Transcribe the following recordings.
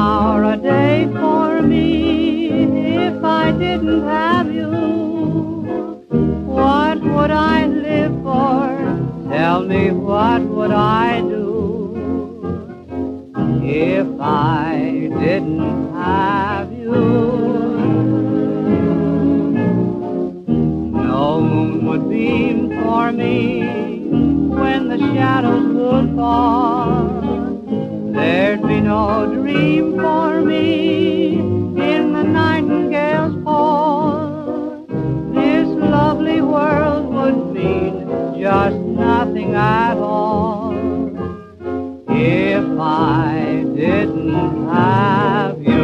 hour a day for me. If I didn't have you, what would I live for? Tell me, what would I do if I didn't have you? No moon would beam for me when the shadows would fall. There'd be no dream for me in the nightingale's call. This lovely world would mean just nothing at all if I didn't have you.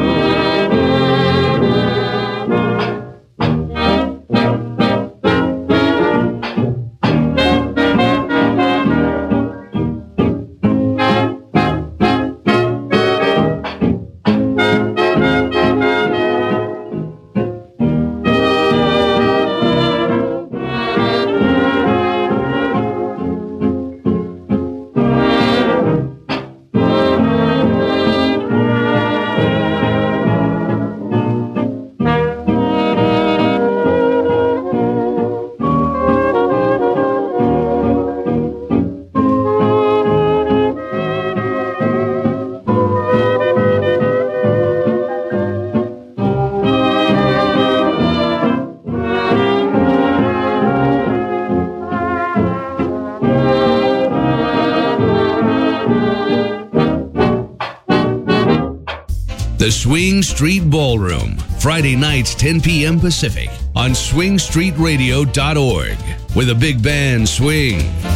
The Swing Street Ballroom, Friday nights 10 p.m. Pacific on swingstreetradio.org, where the big band swing.